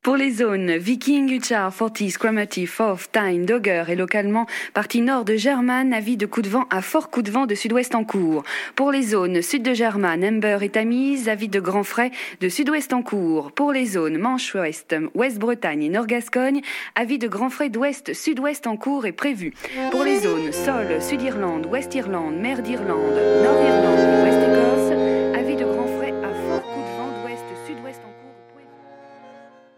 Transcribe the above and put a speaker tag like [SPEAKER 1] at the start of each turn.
[SPEAKER 1] Pour les zones Viking, Uchar, Fortis, Cromarty, Forth, Tyne, Dogger et localement partie nord de German, avis de coup de vent à fort coup de vent de sud-ouest en cours. Pour les zones sud de German, Humber et Tamise, avis de grand frais de sud-ouest en cours. Pour les zones Manche-Ouest, Ouest-Bretagne et Nord-Gascogne, avis de grand frais d'ouest-sud-ouest en cours est prévu. Pour les zones Sol, Sud-Irlande, Ouest-Irlande, Mer d'Irlande, Nord-Irlande et Ouest-Écosse,